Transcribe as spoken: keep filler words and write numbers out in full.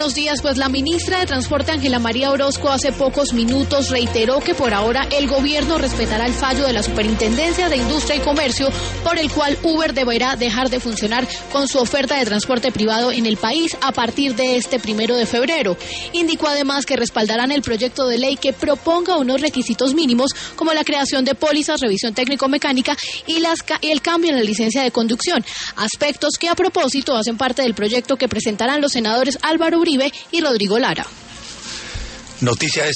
Buenos días, pues la ministra de Transporte Ángela María Orozco hace pocos minutos reiteró que por ahora el gobierno respetará el fallo de la Superintendencia de Industria y Comercio por el cual Uber deberá dejar de funcionar con su oferta de transporte privado en el país a partir de este primero de febrero. Indicó además que respaldarán el proyecto de ley que proponga unos requisitos mínimos como la creación de pólizas, revisión técnico-mecánica y las, el cambio en la licencia de conducción, aspectos que a propósito hacen parte del proyecto que presentarán los senadores Álvaro Uribe y Rodrigo Lara. Noticias